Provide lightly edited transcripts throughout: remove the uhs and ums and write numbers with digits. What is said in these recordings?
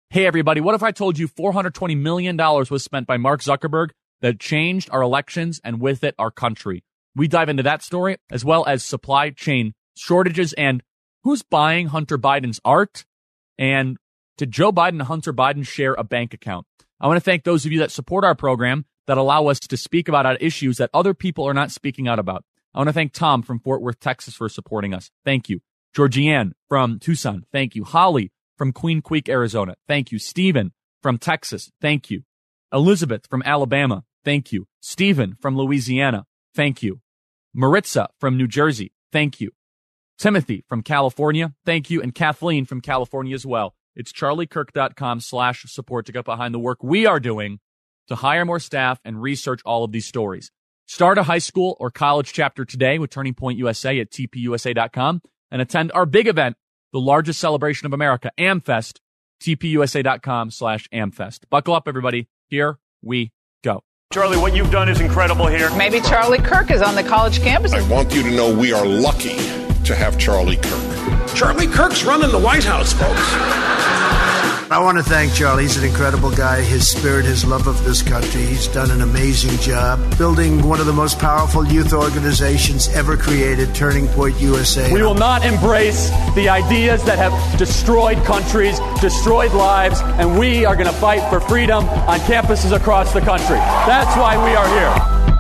Hey, everybody, what if I told you $420 million was spent by Mark Zuckerberg that changed our elections and with it our country? We dive into that story as well as supply chain shortages and who's buying Hunter Biden's art, and did Joe Biden and Hunter Biden share a bank account? I want to thank those of you that support our program, that allow us to speak about issues that other people are not speaking out about. I want to thank Tom from Fort Worth, Texas for supporting us. Thank you. Georgianne from Tucson. Thank you. Holly from Queen Creek, Arizona. Thank you. Stephen from Texas. Thank you. Elizabeth from Alabama. Thank you. Stephen from Louisiana. Thank you. Maritza from New Jersey. Thank you. Timothy from California. Thank you. And Kathleen from California as well. It's charliekirk.com/support to get behind the work we are doing to hire more staff and research all of these stories. Start a high school or college chapter today with Turning Point USA at tpusa.com and attend our big event, the largest celebration of America, AmFest, tpusa.com/AmFest. Buckle up, everybody. Here we go. Charlie, what you've done is incredible here. Maybe Charlie Kirk is on the college campus. I want you to know we are lucky to have Charlie Kirk. Charlie Kirk's running the White House, folks. I want to thank Charlie. He's an incredible guy. His spirit, his love of this country. He's done an amazing job building one of the most powerful youth organizations ever created, Turning Point USA. We will not embrace the ideas that have destroyed countries, destroyed lives, and we are going to fight for freedom on campuses across the country. That's why we are here.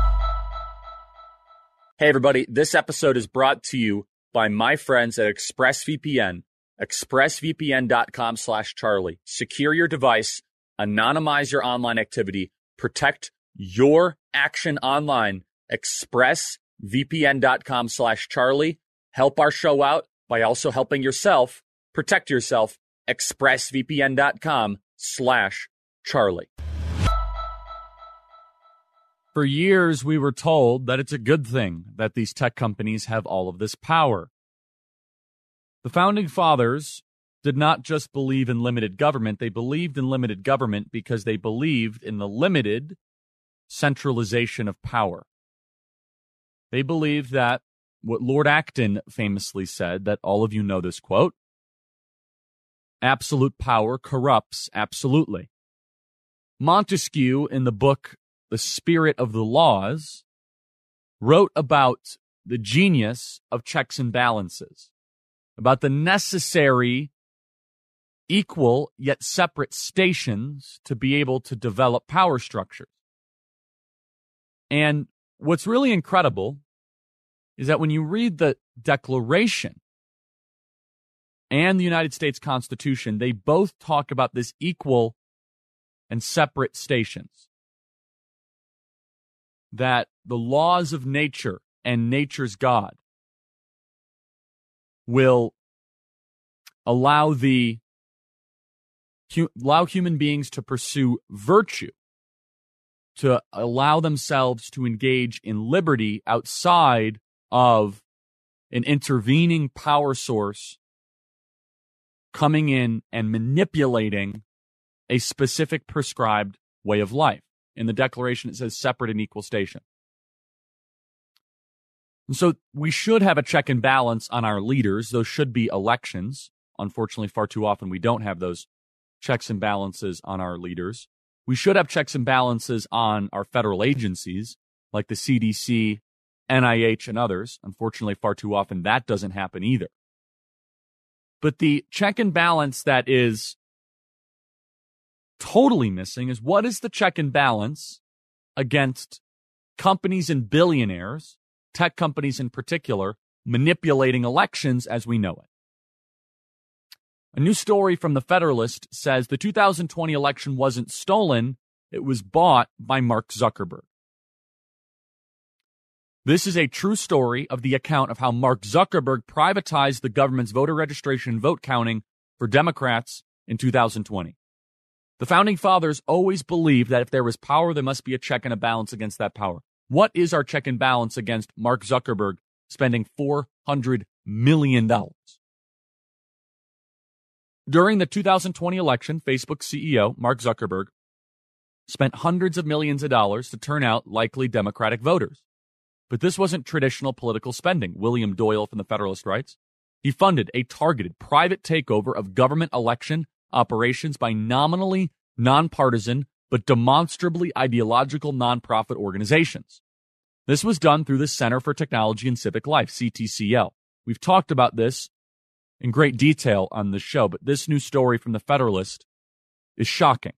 Hey, everybody. This episode is brought to you by my friends at ExpressVPN. ExpressVPN.com/Charlie. Secure your device, anonymize your online activity, protect your action online. ExpressVPN.com/Charlie. Help our show out by also helping yourself. Protect yourself. ExpressVPN.com/Charlie. For years, we were told that it's a good thing that these tech companies have all of this power. The Founding Fathers did not just believe in limited government. They believed in limited government because they believed in the limited centralization of power. They believed that what Lord Acton famously said, that all of you know this quote, absolute power corrupts absolutely. Montesquieu, in the book The Spirit of the Laws, wrote about the genius of checks and balances, about the necessary, equal yet separate stations to be able to develop power structures. And what's really incredible is that when you read the Declaration and the United States Constitution, they both talk about this equal and separate stations. That the laws of nature and nature's God will allow human beings to pursue virtue, to allow themselves to engage in liberty outside of an intervening power source coming in and manipulating a specific prescribed way of life. In the Declaration, it says separate and equal station. And so we should have a check and balance on our leaders. Those should be elections. Unfortunately, far too often we don't have those checks and balances on our leaders. We should have checks and balances on our federal agencies like the CDC, NIH, and others. Unfortunately, far too often that doesn't happen either. But the check and balance that is totally missing is, what is the check and balance against companies and billionaires, tech companies in particular, manipulating elections as we know it? A new story from The Federalist says the 2020 election wasn't stolen, it was bought by Mark Zuckerberg. This is a true story of the account of how Mark Zuckerberg privatized the government's voter registration and vote counting for Democrats in 2020. The Founding Fathers always believed that if there was power, there must be a check and a balance against that power. What is our check and balance against Mark Zuckerberg spending $400 million? During the 2020 election, Facebook CEO Mark Zuckerberg spent hundreds of millions of dollars to turn out likely Democratic voters. But this wasn't traditional political spending. William Doyle from The Federalist writes, he funded a targeted private takeover of government election operations by nominally nonpartisan but demonstrably ideological nonprofit organizations. This was done through the Center for Technology and Civic Life, CTCL. We've talked about this in great detail on this show, but this new story from the Federalist is shocking.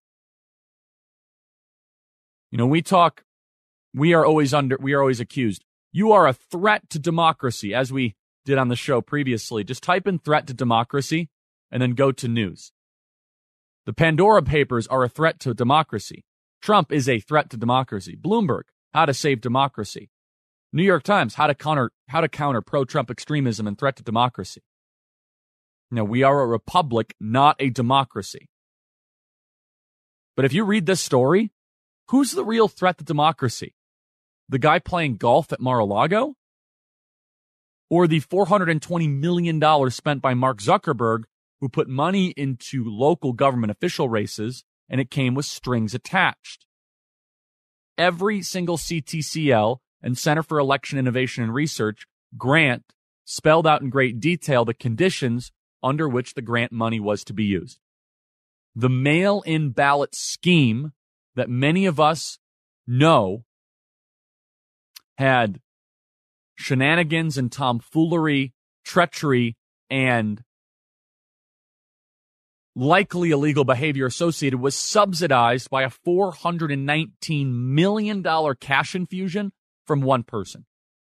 You know, we are always accused. You are a threat to democracy, as we did on the show previously. Just type in threat to democracy and then go to news. The Pandora Papers are a threat to democracy. Trump is a threat to democracy. Bloomberg, how to save democracy. New York Times, how to counter pro-Trump extremism and threat to democracy. Now, we are a republic, not a democracy. But if you read this story, who's the real threat to democracy? The guy playing golf at Mar-a-Lago? Or the $420 million spent by Mark Zuckerberg, who put money into local government official races, and it came with strings attached? Every single CTCL and Center for Election Innovation and Research grant spelled out in great detail the conditions under which the grant money was to be used. The mail-in ballot scheme that many of us know had shenanigans and tomfoolery, treachery, and likely illegal behavior associated, was subsidized by a $419 million cash infusion from one person.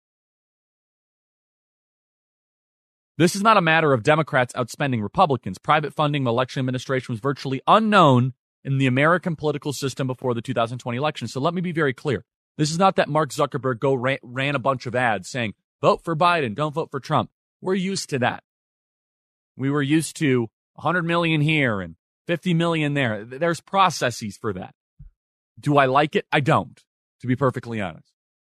This is not a matter of Democrats outspending Republicans. Private funding of election administration was virtually unknown in the American political system before the 2020 election. So let me be very clear. This is not that Mark Zuckerberg ran a bunch of ads saying, vote for Biden, don't vote for Trump. We're used to that. We were used to 100 million here and 50 million there. There's processes for that. Do I like it? I don't, to be perfectly honest.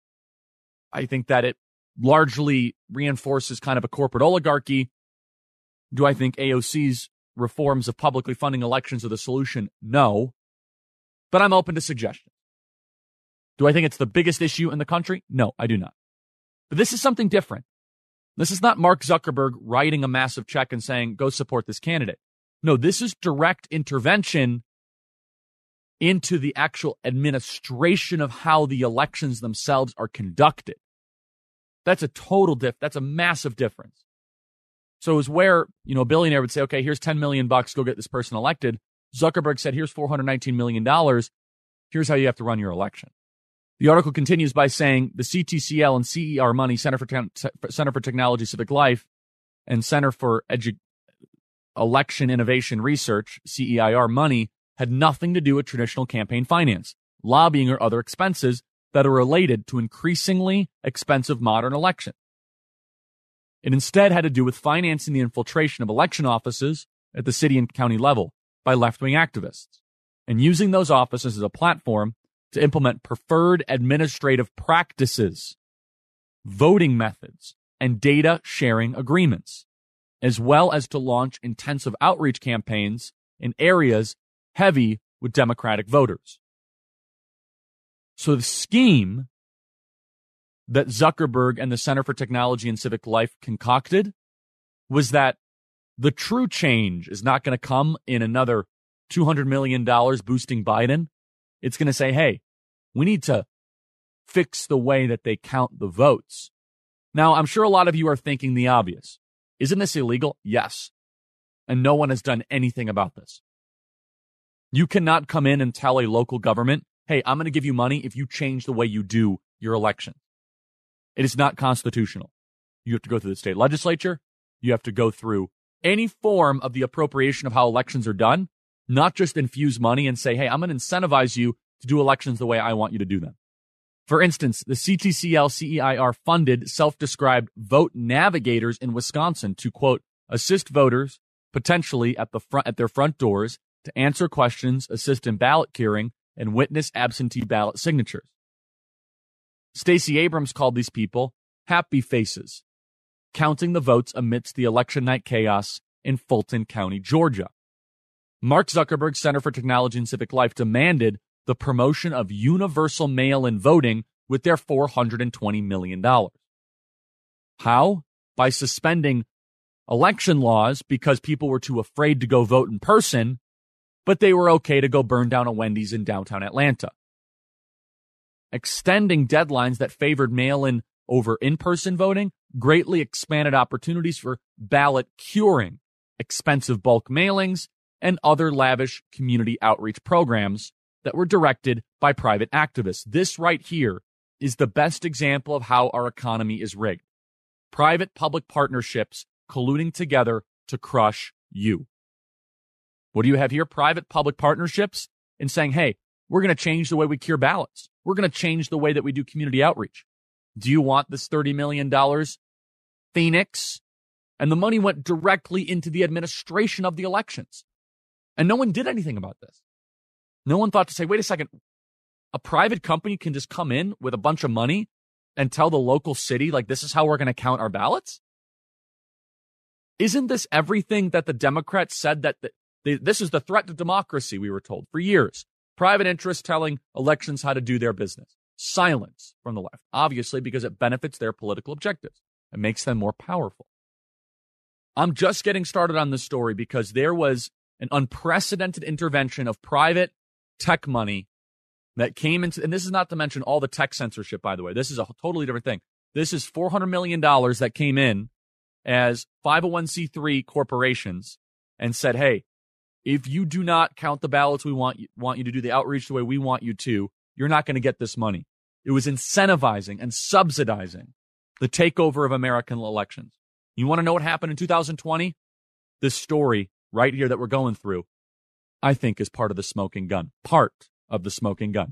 I think that it largely reinforces kind of a corporate oligarchy. Do I think AOC's reforms of publicly funding elections are the solution? No. But I'm open to suggestions. Do I think it's the biggest issue in the country? No, I do not. But this is something different. This is not Mark Zuckerberg writing a massive check and saying, go support this candidate. No, this is direct intervention into the actual administration of how the elections themselves are conducted. That's that's a massive difference. So it was where, a billionaire would say, okay, here's $10 million, go get this person elected. Zuckerberg said, here's $419 million. Here's how you have to run your election. The article continues by saying the CTCL and CER money, Center for Technology, Civic Life, and Center for Election Innovation Research, CEIR money, had nothing to do with traditional campaign finance, lobbying, or other expenses that are related to increasingly expensive modern elections. It instead had to do with financing the infiltration of election offices at the city and county level by left-wing activists, and using those offices as a platform to implement preferred administrative practices, voting methods, and data sharing agreements, as well as to launch intensive outreach campaigns in areas heavy with Democratic voters. So the scheme that Zuckerberg and the Center for Technology and Civic Life concocted was that the true change is not going to come in another $200 million boosting Biden. It's going to say, hey, we need to fix the way that they count the votes. Now, I'm sure a lot of you are thinking the obvious. Isn't this illegal? Yes. And no one has done anything about this. You cannot come in and tell a local government, hey, I'm going to give you money if you change the way you do your election. It is not constitutional. You have to go through the state legislature. You have to go through any form of the appropriation of how elections are done, not just infuse money and say, hey, I'm going to incentivize you to do elections the way I want you to do them. For instance, the CTCL CEIR funded self-described vote navigators in Wisconsin to, quote, assist voters potentially at their front doors to answer questions, assist in ballot curing, and witness absentee ballot signatures. Stacey Abrams called these people happy faces, counting the votes amidst the election night chaos in Fulton County, Georgia. Mark Zuckerberg's Center for Technology and Civic Life demanded the promotion of universal mail-in voting with their $420 million. How? By suspending election laws because people were too afraid to go vote in person, but they were okay to go burn down a Wendy's in downtown Atlanta. Extending deadlines that favored mail-in over in-person voting greatly expanded opportunities for ballot curing, expensive bulk mailings, and other lavish community outreach programs that were directed by private activists. This right here is the best example of how our economy is rigged. Private-public partnerships colluding together to crush you. What do you have here? Private-public partnerships in saying, hey, we're going to change the way we cure ballots. We're going to change the way that we do community outreach. Do you want this $30 million? Phoenix? And the money went directly into the administration of the elections. And no one did anything about this. No one thought to say, wait a second, a private company can just come in with a bunch of money and tell the local city, like, this is how we're going to count our ballots? Isn't this everything that the Democrats said that this is the threat to democracy, we were told, for years? Private interests telling elections how to do their business. Silence from the left, obviously, because it benefits their political objectives. It makes them more powerful. I'm just getting started on this story because there was an unprecedented intervention of private tech money that came into, and this is not to mention all the tech censorship, by the way. This is a totally different thing. This is $400 million that came in as 501c3 corporations and said, hey, if you do not count the ballots we want you to do the outreach the way we want you to, you're not going to get this money. It was incentivizing and subsidizing the takeover of American elections. You want to know what happened in 2020? This story right here that we're going through, I think, is part of the smoking gun. Part of the smoking gun.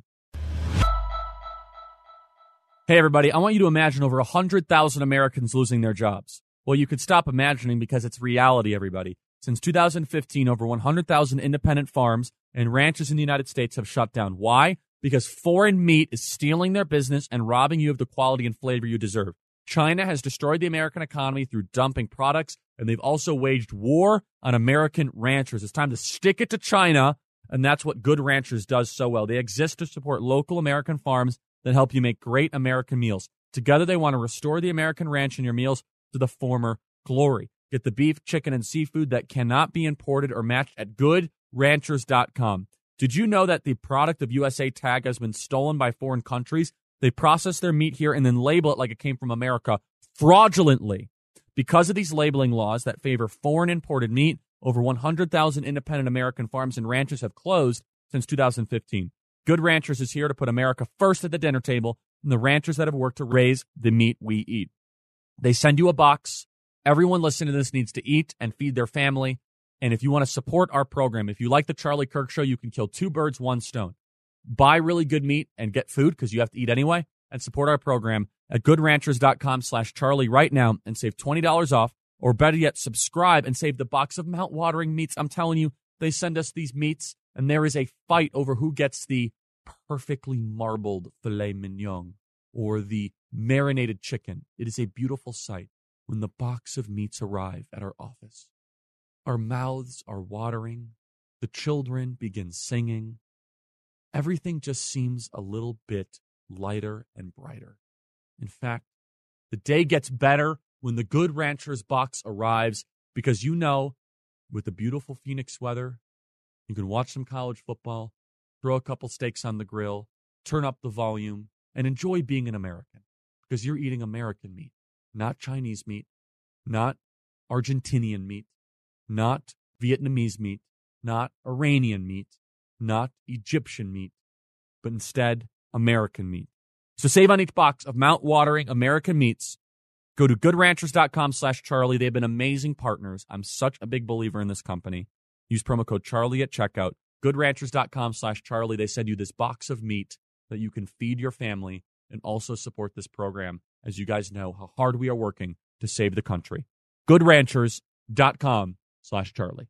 Hey, everybody, I want you to imagine over 100,000 Americans losing their jobs. Well, you could stop imagining because it's reality, everybody. Since 2015, over 100,000 independent farms and ranches in the United States have shut down. Why? Because foreign meat is stealing their business and robbing you of the quality and flavor you deserve. China has destroyed the American economy through dumping products, and they've also waged war on American ranchers. It's time to stick it to China, and that's what Good Ranchers does so well. They exist to support local American farms that help you make great American meals. Together, they want to restore the American ranch in your meals to the former glory. Get the beef, chicken, and seafood that cannot be imported or matched at GoodRanchers.com. Did you know that the product of USA tag has been stolen by foreign countries? They process their meat here and then label it like it came from America fraudulently. Because of these labeling laws that favor foreign imported meat, over 100,000 independent American farms and ranches have closed since 2015. Good Ranchers is here to put America first at the dinner table and the ranchers that have worked to raise the meat we eat. They send you a box. Everyone listening to this needs to eat and feed their family. And if you want to support our program, if you like the Charlie Kirk Show, you can kill two birds, one stone. Buy really good meat and get food because you have to eat anyway, and support our program at GoodRanchers.com/Charlie right now and save $20 off, or better yet, subscribe and save the box of mouth-watering meats. I'm telling you, they send us these meats, and there is a fight over who gets the perfectly marbled filet mignon or the marinated chicken. It is a beautiful sight when the box of meats arrive at our office. Our mouths are watering. The children begin singing. Everything just seems a little bit lighter and brighter. In fact, the day gets better when the Good Ranchers box arrives because you know, with the beautiful Phoenix weather, you can watch some college football, throw a couple steaks on the grill, turn up the volume, and enjoy being an American because you're eating American meat, not Chinese meat, not Argentinian meat, not Vietnamese meat, not Iranian meat, not Egyptian meat, but instead American meat. So save on each box of mouth-watering American meats. Go to GoodRanchers.com/Charlie. They've been amazing partners. I'm such a big believer in this company. Use promo code Charlie at checkout. GoodRanchers.com/Charlie. They send you this box of meat that you can feed your family and also support this program, as you guys know how hard we are working to save the country. GoodRanchers.com/Charlie.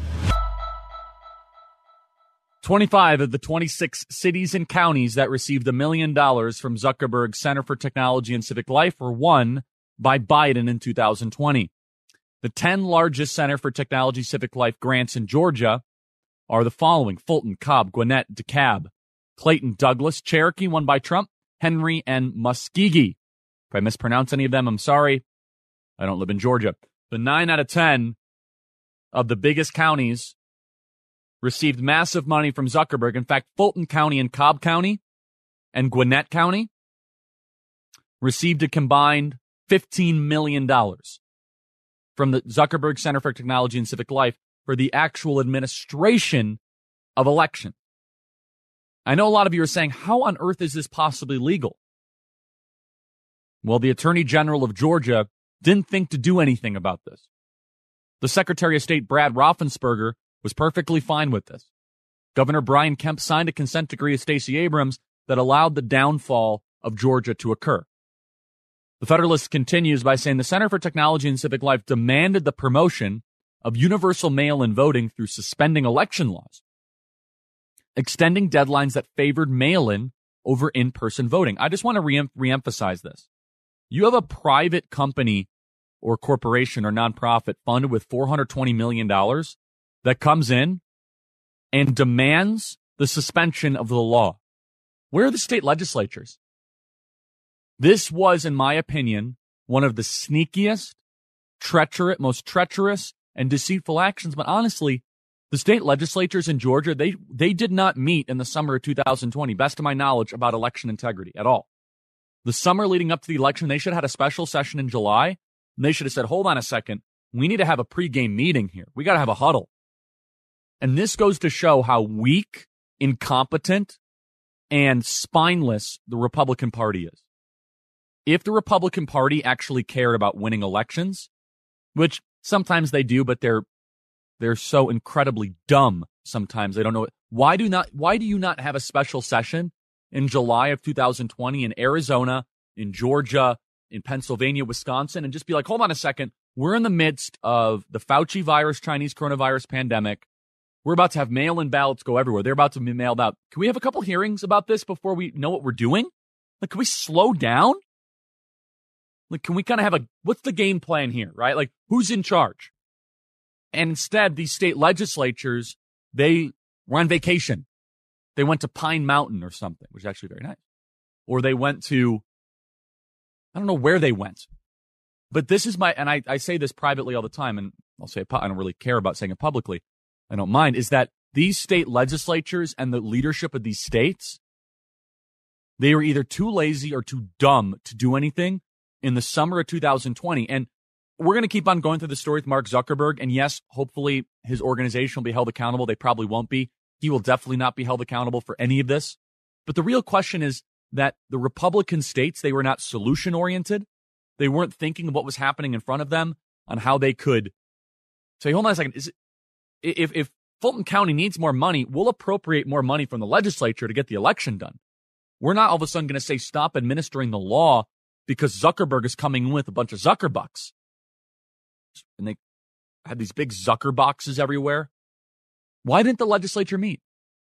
25 of the 26 cities and counties that received $1 million from Zuckerberg's Center for Technology and Civic Life were won by Biden in 2020. The 10 largest Center for Technology Civic Life grants in Georgia are the following: Fulton, Cobb, Gwinnett, DeKalb, Clayton, Douglas, Cherokee, won by Trump, Henry, and Muskogee. If I mispronounce any of them, I'm sorry. I don't live in Georgia. But 9 out of 10 of the biggest counties received massive money from Zuckerberg. In fact, Fulton County and Cobb County and Gwinnett County received a combined $15 million from the Zuckerberg Center for Technology and Civic Life for the actual administration of election. I know a lot of you are saying, how on earth is this possibly legal? Well, the Attorney General of Georgia didn't think to do anything about this. The Secretary of State, Brad Raffensperger, was perfectly fine with this. Governor Brian Kemp signed a consent decree with Stacey Abrams that allowed the downfall of Georgia to occur. The Federalist continues by saying the Center for Technology and Civic Life demanded the promotion of universal mail-in voting through suspending election laws, extending deadlines that favored mail-in over in-person voting. I just want to reemphasize this. You have a private company or corporation or nonprofit funded with $420 million that comes in and demands the suspension of the law. Where are the state legislatures? This was, in my opinion, one of the sneakiest, most treacherous, and deceitful actions. But honestly, the state legislatures in Georgia, they did not meet in the summer of 2020, best of my knowledge, about election integrity at all. The summer leading up to the election, they should have had a special session in July, and they should have said, hold on a second, we need to have a pregame meeting here. We got to have a huddle. And this goes to show how weak, incompetent, and spineless the Republican Party is. If the Republican Party actually cared about winning elections, which sometimes they do, but they're so incredibly dumb sometimes they don't know it. Why do you not have a special session in July of 2020 in Arizona, in Georgia, in Pennsylvania, Wisconsin, and just be like, hold on a second, we're in the midst of the Fauci virus, Chinese coronavirus pandemic. We're about to have mail-in ballots go everywhere. They're about to be mailed out. Can we have a couple hearings about this before we know what we're doing? Like, can we slow down? Like, can we kind of have what's the game plan here, right? Like, who's in charge? And instead, these state legislatures, they were on vacation. They went to Pine Mountain or something, which is actually very nice. Or they went to, I don't know where they went. But this is and I say this privately all the time, and I'll say I don't really care about saying it publicly. I don't mind, is that these state legislatures and the leadership of these states, they were either too lazy or too dumb to do anything in the summer of 2020. And we're going to keep on going through the story with Mark Zuckerberg. And yes, hopefully his organization will be held accountable. They probably won't be. He will definitely not be held accountable for any of this. But the real question is that the Republican states, they were not solution-oriented. They weren't thinking of what was happening in front of them on how they could say, hold on a second, if Fulton County needs more money, we'll appropriate more money from the legislature to get the election done. We're not all of a sudden going to say stop administering the law because Zuckerberg is coming in with a bunch of Zuckerbucks. And they had these big Zucker boxes everywhere. Why didn't the legislature meet?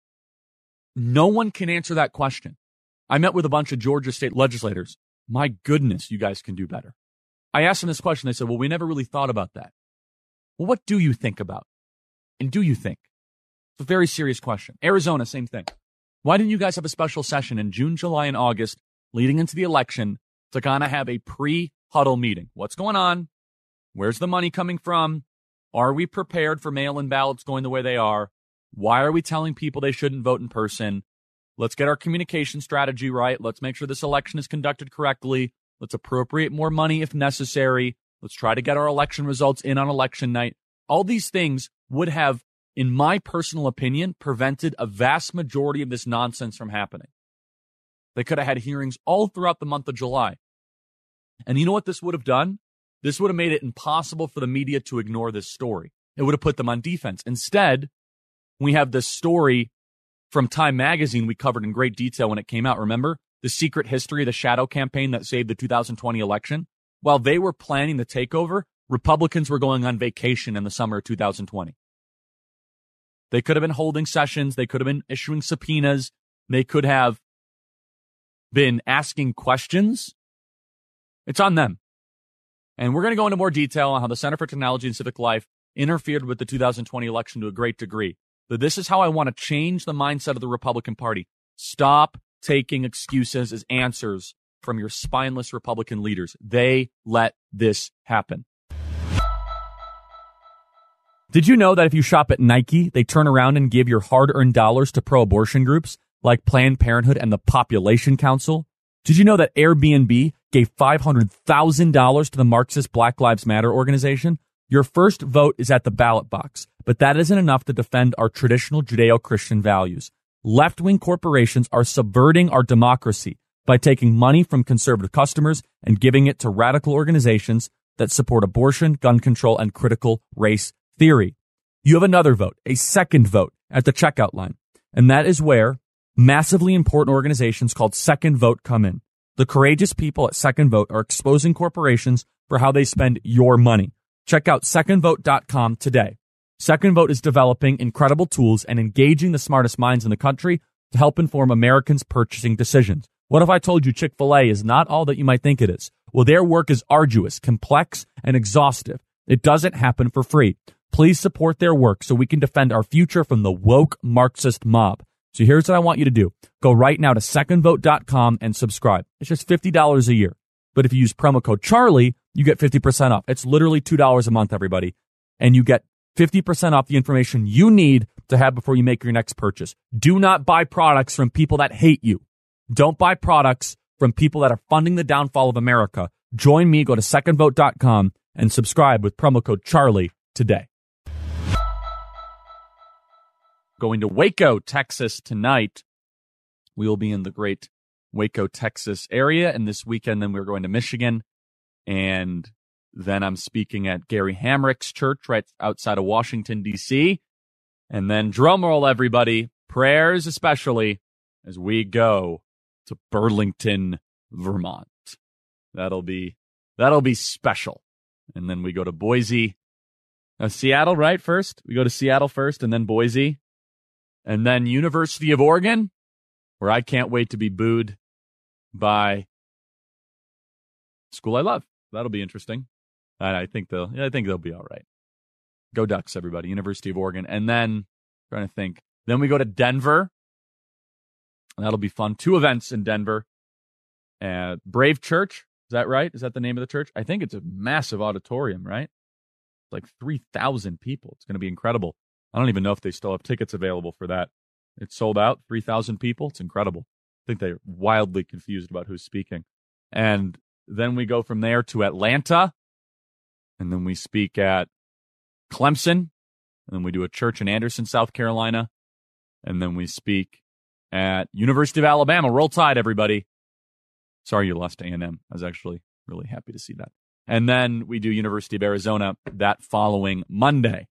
No one can answer that question. I met with a bunch of Georgia state legislators. My goodness, you guys can do better. I asked them this question. They said, well, we never really thought about that. Well, what do you think about? And do you think? It's a very serious question. Arizona, same thing. Why didn't you guys have a special session in June, July, and August leading into the election to kind of have a pre-huddle meeting? What's going on? Where's the money coming from? Are we prepared for mail-in ballots going the way they are? Why are we telling people they shouldn't vote in person? Let's get our communication strategy right. Let's make sure this election is conducted correctly. Let's appropriate more money if necessary. Let's try to get our election results in on election night. All these things would have, in my personal opinion, prevented a vast majority of this nonsense from happening. They could have had hearings all throughout the month of July. And you know what this would have done? This would have made it impossible for the media to ignore this story. It would have put them on defense. Instead, we have this story from Time Magazine we covered in great detail when it came out. Remember? The secret history of the shadow campaign that saved the 2020 election? While they were planning the takeover, Republicans were going on vacation in the summer of 2020. They could have been holding sessions. They could have been issuing subpoenas. They could have been asking questions. It's on them. And we're going to go into more detail on how the Center for Technology and Civic Life interfered with the 2020 election to a great degree. But this is how I want to change the mindset of the Republican Party. Stop taking excuses as answers from your spineless Republican leaders. They let this happen. Did you know that if you shop at Nike, they turn around and give your hard-earned dollars to pro-abortion groups like Planned Parenthood and the Population Council? Did you know that Airbnb gave $500,000 to the Marxist Black Lives Matter organization? Your first vote is at the ballot box, but that isn't enough to defend our traditional Judeo-Christian values. Left-wing corporations are subverting our democracy by taking money from conservative customers and giving it to radical organizations that support abortion, gun control, and critical race theory. You have another vote, a second vote at the checkout line, and that is where massively important organizations called Second Vote come in. The courageous people at Second Vote are exposing corporations for how they spend your money. Check out secondvote.com today. Second Vote is developing incredible tools and engaging the smartest minds in the country to help inform Americans' purchasing decisions. What if I told you Chick-fil-A is not all that you might think it is? Well, their work is arduous, complex, and exhaustive. It doesn't happen for free. Please support their work so we can defend our future from the woke Marxist mob. So here's what I want you to do. Go right now to secondvote.com and subscribe. It's just $50 a year. But if you use promo code Charlie, you get 50% off. It's literally $2 a month, everybody. And you get 50% off the information you need to have before you make your next purchase. Do not buy products from people that hate you. Don't buy products from people that are funding the downfall of America. Join me. Go to secondvote.com and subscribe with promo code Charlie today. Going to Waco, Texas tonight. We will be in the great Waco, Texas area. And this weekend, then we're going to Michigan. And then I'm speaking at Gary Hamrick's church right outside of Washington, D.C. And then drumroll, everybody, prayers especially, as we go to Burlington, Vermont. That'll be special. And then we go to Boise. Seattle, right, first? We go to Seattle first and then Boise. And then University of Oregon, where I can't wait to be booed by school I love. That'll be interesting. And I think they'll be all right. Go Ducks, everybody. University of Oregon. And then, trying to think. Then we go to Denver. That'll be fun. 2 events in Denver. Brave Church. Is that right? Is that the name of the church? I think it's a massive auditorium, right? It's like 3,000 people. It's going to be incredible. I don't even know if they still have tickets available for that. It's sold out, 3,000 people. It's incredible. I think they're wildly confused about who's speaking. And then we go from there to Atlanta. And then we speak at Clemson. And then we do a church in Anderson, South Carolina. And then we speak at University of Alabama. Roll Tide, everybody. Sorry you lost to A&M. I was actually really happy to see that. And then we do University of Arizona that following Monday.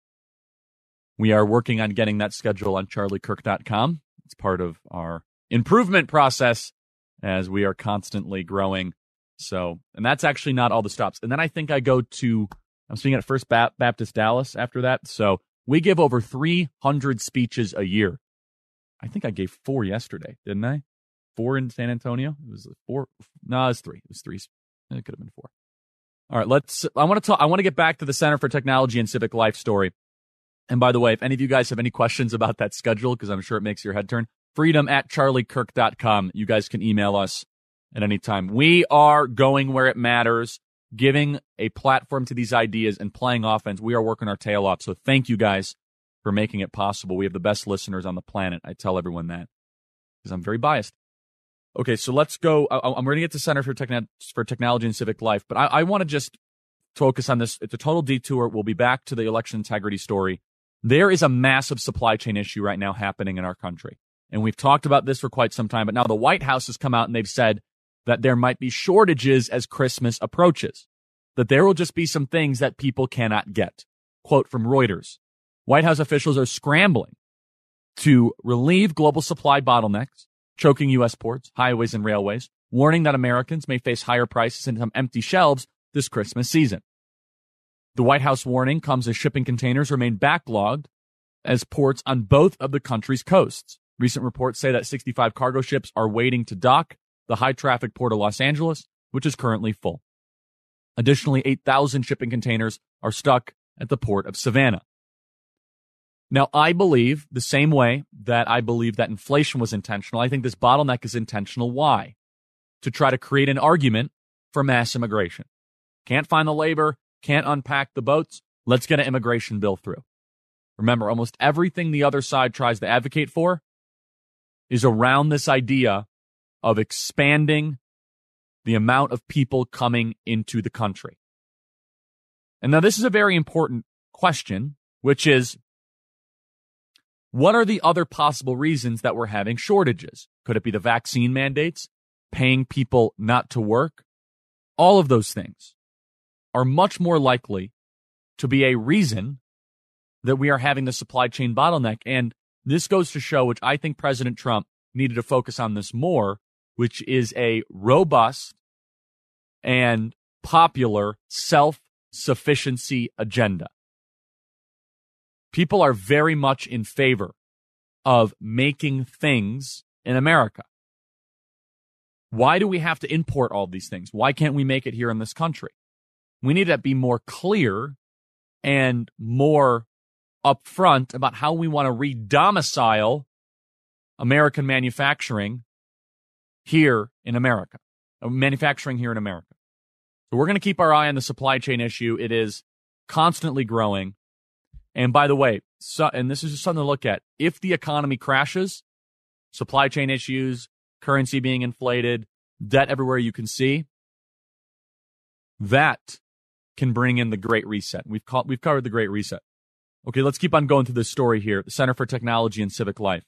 We are working on getting that schedule on charliekirk.com. It's part of our improvement process as we are constantly growing. So, and that's actually not all the stops. And then I think I'm speaking at First Baptist Dallas after that. So we give over 300 speeches a year. I think I gave 4 yesterday, didn't I? 4 in San Antonio? It was 4. No, it was 3. It was 3. It could have been 4. All right, I want to get back to the Center for Technology and Civic Life story. And by the way, if any of you guys have any questions about that schedule, because I'm sure it makes your head turn, freedom@charliekirk.com. You guys can email us at any time. We are going where it matters, giving a platform to these ideas and playing offense. We are working our tail off. So thank you guys for making it possible. We have the best listeners on the planet. I tell everyone that because I'm very biased. Okay, so let's go. I'm going to get to Center for Technology and Civic Life, but I want to just focus on this. It's a total detour. We'll be back to the election integrity story. There is a massive supply chain issue right now happening in our country. And we've talked about this for quite some time, but now the White House has come out and they've said that there might be shortages as Christmas approaches, that there will just be some things that people cannot get. Quote from Reuters, White House officials are scrambling to relieve global supply bottlenecks, choking U.S. ports, highways, and railways, warning that Americans may face higher prices and some empty shelves this Christmas season. The White House warning comes as shipping containers remain backlogged as ports on both of the country's coasts. Recent reports say that 65 cargo ships are waiting to dock the high-traffic port of Los Angeles, which is currently full. Additionally, 8,000 shipping containers are stuck at the port of Savannah. Now, I believe the same way that I believe that inflation was intentional. I think this bottleneck is intentional. Why? To try to create an argument for mass immigration. Can't find the labor, can't unpack the boats. Let's get an immigration bill through. Remember, almost everything the other side tries to advocate for is around this idea of expanding the amount of people coming into the country. And now this is a very important question, which is, what are the other possible reasons that we're having shortages? Could it be the vaccine mandates, paying people not to work? All of those things are much more likely to be a reason that we are having the supply chain bottleneck. And this goes to show, which I think President Trump needed to focus on this more, which is a robust and popular self-sufficiency agenda. People are very much in favor of making things in America. Why do we have to import all these things? Why can't we make it here in this country? We need to be more clear and more upfront about how we want to re-domicile American manufacturing here in America. Manufacturing here in America. So we're going to keep our eye on the supply chain issue. It is constantly growing. And by the way, and this is just something to look at, if the economy crashes, supply chain issues, currency being inflated, debt everywhere you can see, that can bring in the Great Reset. We've covered the Great Reset. Okay, let's keep on going through this story here. The Center for Technology and Civic Life.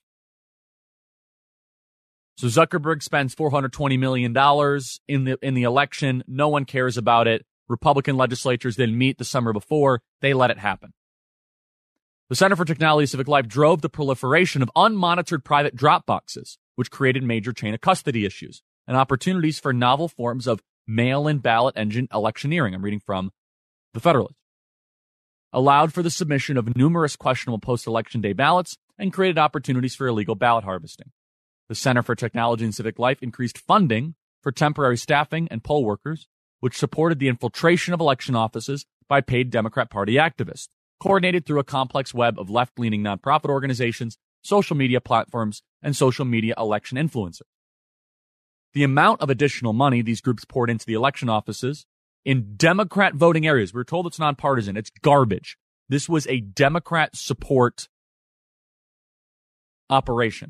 So Zuckerberg spends $420 million in the election. No one cares about it. Republican legislatures didn't meet the summer before. They let it happen. The Center for Technology and Civic Life drove the proliferation of unmonitored private drop boxes, which created major chain of custody issues and opportunities for novel forms of mail-in ballot engine electioneering. I'm reading from The Federalist. Allowed for the submission of numerous questionable post-election day ballots and created opportunities for illegal ballot harvesting. The Center for Technology and Civic Life increased funding for temporary staffing and poll workers, which supported the infiltration of election offices by paid Democrat Party activists, coordinated through a complex web of left-leaning nonprofit organizations, social media platforms, and social media election influencers. The amount of additional money these groups poured into the election offices in Democrat voting areas, we were told it's nonpartisan, it's garbage. This was a Democrat support operation.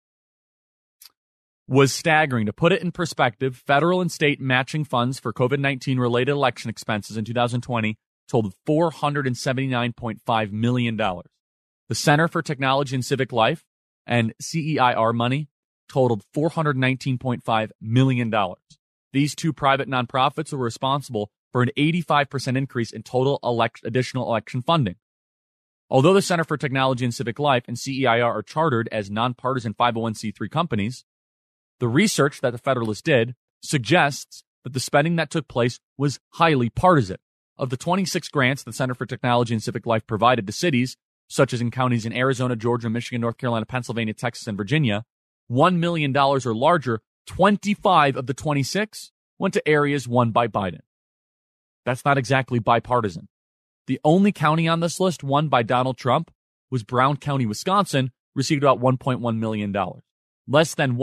Was staggering. To put it in perspective, federal and state matching funds for COVID-19 related election expenses in 2020 totaled $479.5 million. The Center for Technology and Civic Life and CEIR money totaled $419.5 million. These two private nonprofits were responsible for an 85% increase in total additional election funding. Although the Center for Technology and Civic Life and CEIR are chartered as nonpartisan 501c3 companies, the research that the Federalist did suggests that the spending that took place was highly partisan. Of the 26 grants the Center for Technology and Civic Life provided to cities, such as in counties in Arizona, Georgia, Michigan, North Carolina, Pennsylvania, Texas, and Virginia, $1 million or larger, 25 of the 26 went to areas won by Biden. That's not exactly bipartisan. The only county on this list won by Donald Trump was Brown County, Wisconsin, received about $1.1 million. Less than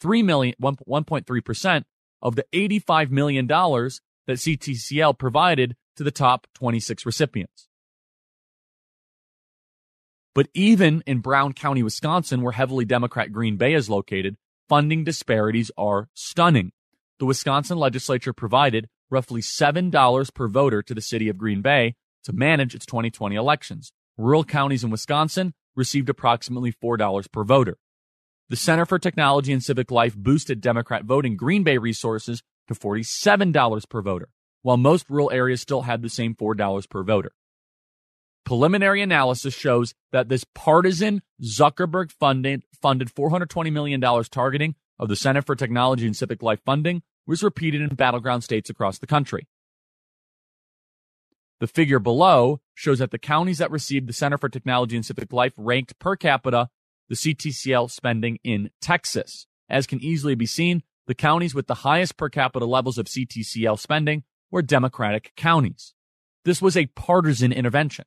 1.3% of the $85 million that CTCL provided to the top 26 recipients. But even in Brown County, Wisconsin, where heavily Democrat Green Bay is located, funding disparities are stunning. The Wisconsin legislature provided roughly $7 per voter to the city of Green Bay to manage its 2020 elections. Rural counties in Wisconsin received approximately $4 per voter. The Center for Technology and Civic Life boosted Democrat voting Green Bay resources to $47 per voter, while most rural areas still had the same $4 per voter. Preliminary analysis shows that this partisan Zuckerberg-funded $420 million targeting of the Center for Technology and Civic Life funding was repeated in battleground states across the country. The figure below shows that the counties that received the Center for Technology and Civic Life ranked per capita the CTCL spending in Texas. As can easily be seen, the counties with the highest per capita levels of CTCL spending were Democratic counties. This was a partisan intervention.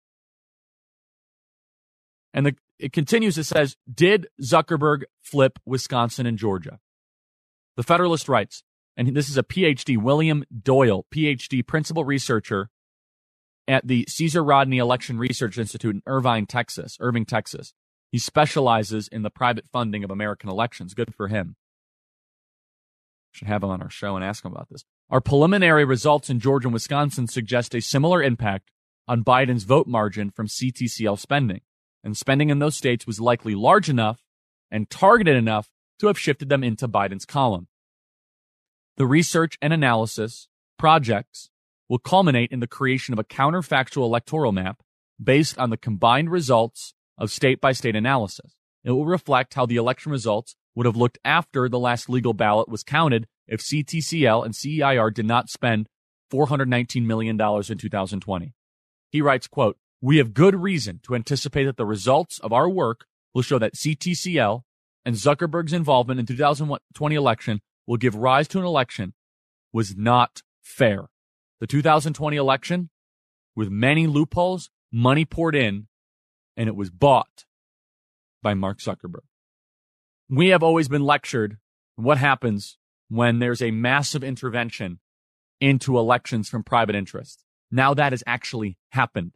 And it continues, it says, did Zuckerberg flip Wisconsin and Georgia? The Federalist writes, and this is a PhD, William Doyle, PhD, principal researcher at the Caesar Rodney Election Research Institute in Irving, Texas. He specializes in the private funding of American elections. Good for him. Should have him on our show and ask him about this. Our preliminary results in Georgia and Wisconsin suggest a similar impact on Biden's vote margin from CTCL spending. And spending in those states was likely large enough and targeted enough to have shifted them into Biden's column. The research and analysis projects will culminate in the creation of a counterfactual electoral map based on the combined results of state-by-state analysis. It will reflect how the election results would have looked after the last legal ballot was counted if CTCL and CEIR did not spend $419 million in 2020. He writes, quote, "We have good reason to anticipate that the results of our work will show that CTCL and Zuckerberg's involvement in 2020 election will give rise to an election was not fair. The 2020 election, with many loopholes, money poured in, and it was bought by Mark Zuckerberg." We have always been lectured what happens when there's a massive intervention into elections from private interests. Now that has actually happened.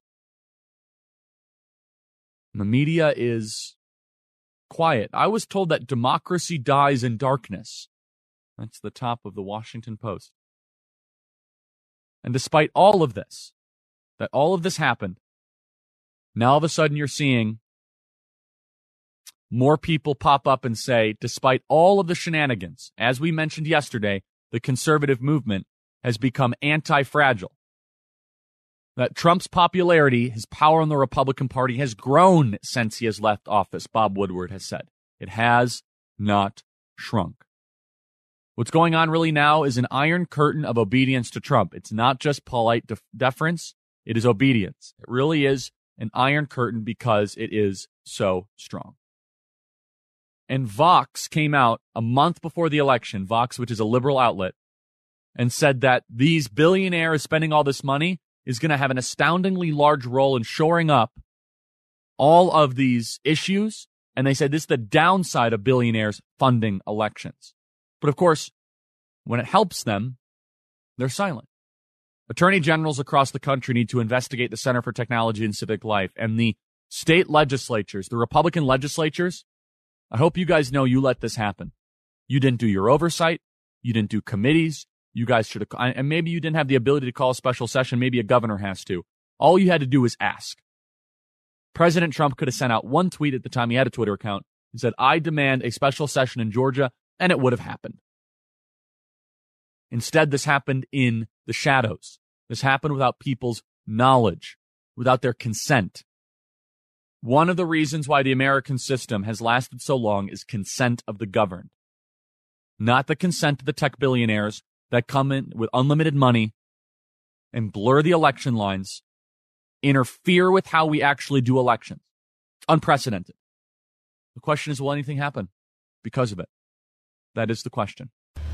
The media is quiet. I was told that democracy dies in darkness. That's the top of the Washington Post. And despite all of this, that all of this happened, now all of a sudden you're seeing more people pop up and say, despite all of the shenanigans, as we mentioned yesterday, the conservative movement has become anti-fragile. That Trump's popularity, his power in the Republican Party has grown since he has left office, Bob Woodward has said. It has not shrunk. What's going on really now is an iron curtain of obedience to Trump. It's not just polite deference, it is obedience. It really is an iron curtain because it is so strong. And Vox came out a month before the election, Vox, which is a liberal outlet, and said that these billionaires spending all this money is going to have an astoundingly large role in shoring up all of these issues. And they said this is the downside of billionaires funding elections. But of course, when it helps them, they're silent. Attorney generals across the country need to investigate the Center for Technology and Civic Life. And the state legislatures, the Republican legislatures, I hope you guys know you let this happen. You didn't do your oversight. You didn't do committees. You guys should have, and maybe you didn't have the ability to call a special session. Maybe a governor has to. All you had to do was ask. President Trump could have sent out one tweet at the time he had a Twitter account and said, "I demand a special session in Georgia," and it would have happened. Instead, this happened in the shadows. This happened without people's knowledge, without their consent. One of the reasons why the American system has lasted so long is consent of the governed, not the consent of the tech billionaires that come in with unlimited money and blur the election lines, interfere with how we actually do elections. It's unprecedented. The question is, will anything happen because of it? That is the question.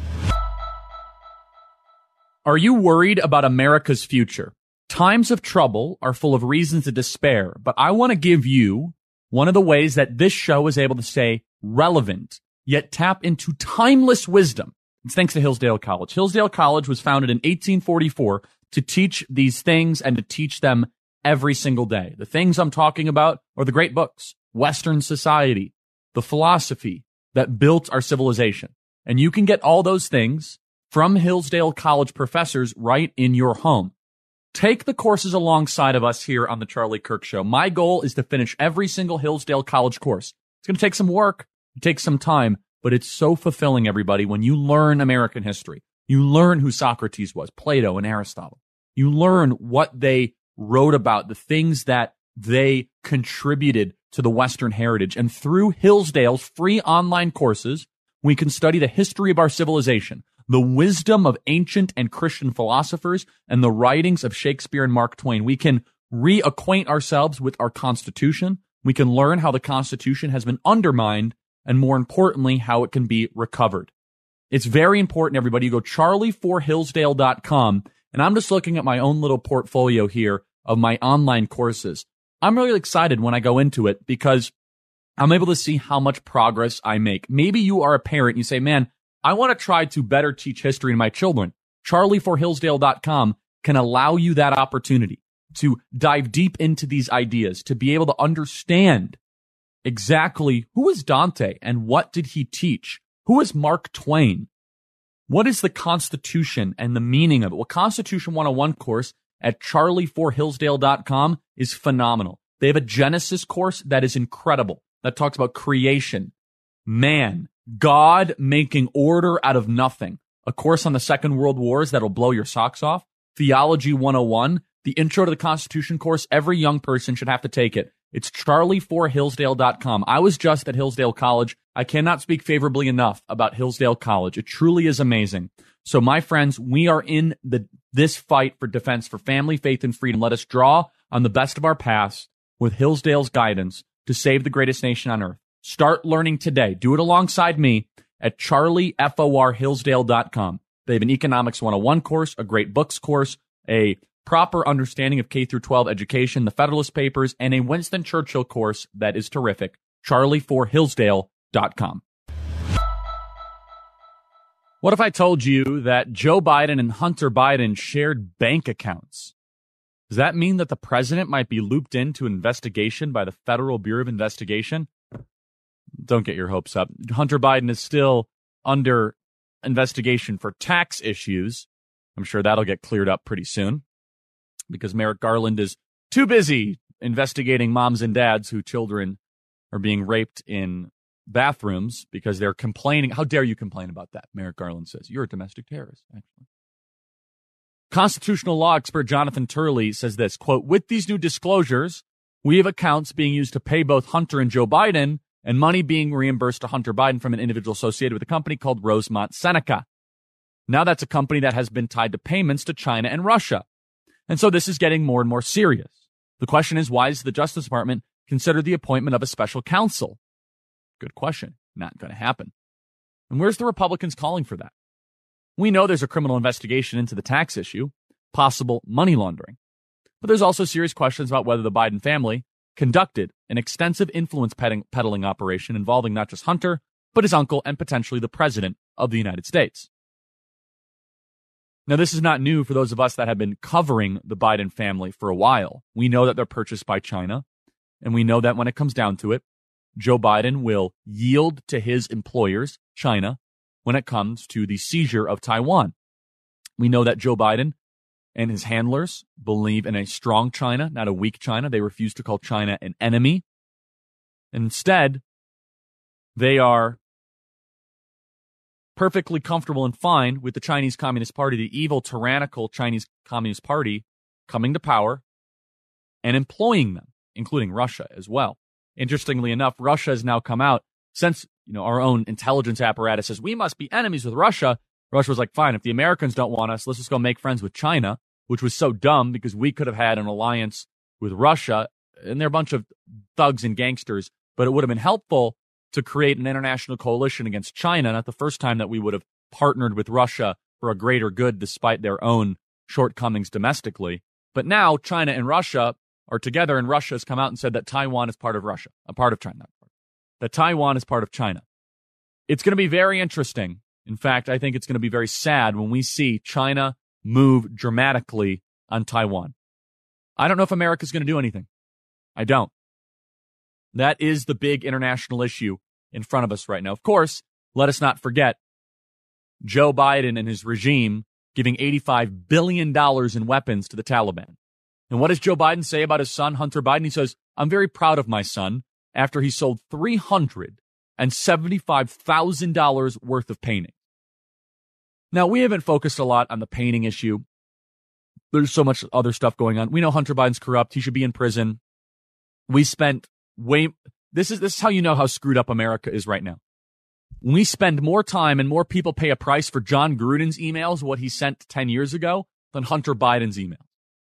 Are you worried about America's future? Times of trouble are full of reasons to despair, but I want to give you one of the ways that this show is able to stay relevant, yet tap into timeless wisdom. It's thanks to Hillsdale College. Hillsdale College was founded in 1844 to teach these things and to teach them every single day. The things I'm talking about are the great books, Western society, the philosophy that built our civilization. And you can get all those things from Hillsdale College professors right in your home. Take the courses alongside of us here on the Charlie Kirk Show. My goal is to finish every single Hillsdale College course. It's going to take some work, it takes some time, but it's so fulfilling, everybody, when you learn American history. You learn who Socrates was, Plato and Aristotle. You learn what they wrote about, the things that they contributed to the Western heritage. And through Hillsdale's free online courses, we can study the history of our civilization, the wisdom of ancient and Christian philosophers, and the writings of Shakespeare and Mark Twain. We can reacquaint ourselves with our Constitution. We can learn how the Constitution has been undermined, and more importantly, how it can be recovered. It's very important, everybody. You go charlie4hillsdale.com, and I'm just looking at my own little portfolio here of my online courses. I'm really excited when I go into it because I'm able to see how much progress I make. Maybe you are a parent. You say, man, I want to try to better teach history to my children. charlie4hillsdale.com can allow you that opportunity. to dive deep into these ideas, to be able to understand exactly who is Dante and what did he teach? Who is Mark Twain? What is the Constitution and the meaning of it? Well, Constitution 101 course at charlie4hillsdale.com is phenomenal. They have a Genesis course that is incredible, that talks about creation, man, God making order out of nothing. A course on the Second World Wars that'll blow your socks off. Theology 101, the Intro to the Constitution course. Every young person should have to take it. It's charlie4hillsdale.com. I was just at Hillsdale College. I cannot speak favorably enough about Hillsdale College. It truly is amazing. So, my friends, we are in this fight for defense, for family, faith, and freedom. Let us draw on the best of our past with Hillsdale's guidance to save the greatest nation on earth. Start learning today. Do it alongside me at charlie4hillsdale.com. They have an Economics 101 course, a great books course, a proper understanding of K through 12 education, the Federalist Papers, and a Winston Churchill course that is terrific. charlie4hillsdale.com. What if I told you that Joe Biden and Hunter Biden shared bank accounts? Does that mean that the president might be looped into investigation by the Federal Bureau of Investigation? Don't get your hopes up. Hunter Biden is still under investigation for tax issues. I'm sure that'll get cleared up pretty soon because Merrick Garland is too busy investigating moms and dads whose children are being raped in bathrooms because they're complaining. How dare you complain about that? Merrick Garland says, you're a domestic terrorist, actually. Constitutional law expert Jonathan Turley says this, quote, with these new disclosures, we have accounts being used to pay both Hunter and Joe Biden and money being reimbursed to Hunter Biden from an individual associated with a company called Rosemont Seneca. Now that's a company that has been tied to payments to China and Russia. And so this is getting more and more serious. The question is, why does the Justice Department consider the appointment of a special counsel? Good question. Not going to happen. And where's the Republicans calling for that? We know there's a criminal investigation into the tax issue, possible money laundering. But there's also serious questions about whether the Biden family conducted an extensive influence peddling operation involving not just Hunter, but his uncle and potentially the president of the United States. Now, this is not new for those of us that have been covering the Biden family for a while. We know that they're purchased by China, and we know that when it comes down to it, Joe Biden will yield to his employers, China, when it comes to the seizure of Taiwan. We know that Joe Biden and his handlers believe in a strong China, not a weak China. They refuse to call China an enemy. Instead, they are perfectly comfortable and fine with the Chinese Communist Party, the evil, tyrannical Chinese Communist Party, coming to power and employing them, including Russia as well. Interestingly enough, Russia has now come out since our own intelligence apparatus says we must be enemies with Russia. Russia was like, fine, if the Americans don't want us, let's just go make friends with China, which was so dumb because we could have had an alliance with Russia, and they're a bunch of thugs and gangsters, but it would have been helpful to create an international coalition against China, not the first time that we would have partnered with Russia for a greater good despite their own shortcomings domestically. But now China and Russia are together, and Russia has come out and said that Taiwan is part of Russia, a part of China, that Taiwan is part of China. It's going to be very interesting. In fact, I think it's going to be very sad when we see China move dramatically on Taiwan. I don't know if America's going to do anything. I don't. That is the big international issue in front of us right now. Of course, let us not forget Joe Biden and his regime giving $85 billion in weapons to the Taliban. And what does Joe Biden say about his son, Hunter Biden? He says, I'm very proud of my son after he sold $375,000 worth of paintings. Now, we haven't focused a lot on the painting issue. There's so much other stuff going on. We know Hunter Biden's corrupt. He should be in prison. We spent this is how you know how screwed up America is right now. We spend more time and more people pay a price for John Gruden's emails, what he sent 10 years ago, than Hunter Biden's emails.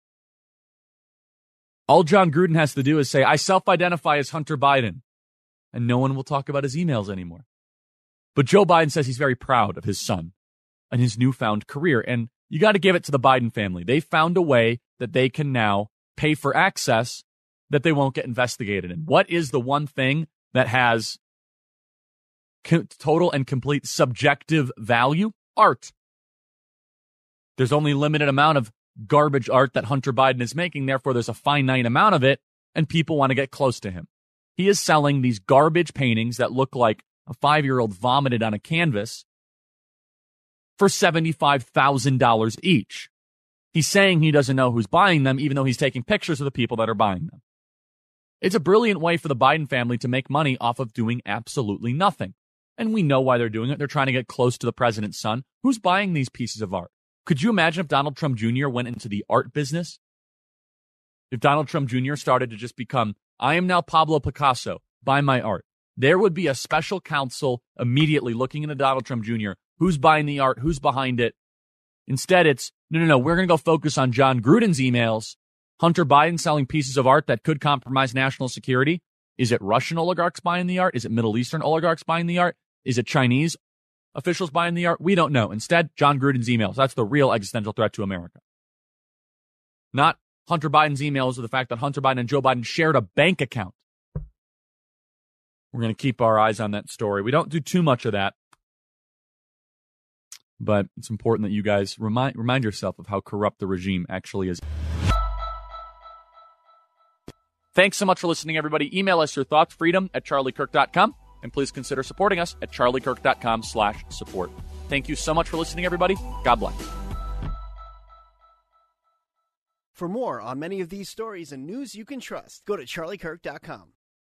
All John Gruden has to do is say, I self-identify as Hunter Biden, and no one will talk about his emails anymore. But Joe Biden says he's very proud of his son and his newfound career, and you got to give it to the Biden family. They found a way that they can now pay for access that they won't get investigated in. What is the one thing that has total and complete subjective value? Art. There's only a limited amount of garbage art that Hunter Biden is making. Therefore, there's a finite amount of it, and people want to get close to him. He is selling these garbage paintings that look like a 5-year-old vomited on a canvas for $75,000 each. He's saying he doesn't know who's buying them, even though he's taking pictures of the people that are buying them. It's a brilliant way for the Biden family to make money off of doing absolutely nothing. And we know why they're doing it. They're trying to get close to the president's son. Who's buying these pieces of art? Could you imagine if Donald Trump Jr. went into the art business? If Donald Trump Jr. started to just become, I am now Pablo Picasso, buy my art. There would be a special counsel immediately looking into Donald Trump Jr. Who's buying the art? Who's behind it? Instead, it's, no, we're going to go focus on John Gruden's emails. Hunter Biden selling pieces of art that could compromise national security. Is it Russian oligarchs buying the art? Is it Middle Eastern oligarchs buying the art? Is it Chinese officials buying the art? We don't know. Instead, John Gruden's emails. That's the real existential threat to America. Not Hunter Biden's emails or the fact that Hunter Biden and Joe Biden shared a bank account. We're going to keep our eyes on that story. We don't do too much of that, but it's important that you guys remind yourself of how corrupt the regime actually is. Thanks so much for listening, everybody. Email us your thoughts, freedom@charliekirk.com, and please consider supporting us at charliekirk.com/support. Thank you so much for listening, everybody. God bless. For more on many of these stories and news you can trust, go to charliekirk.com.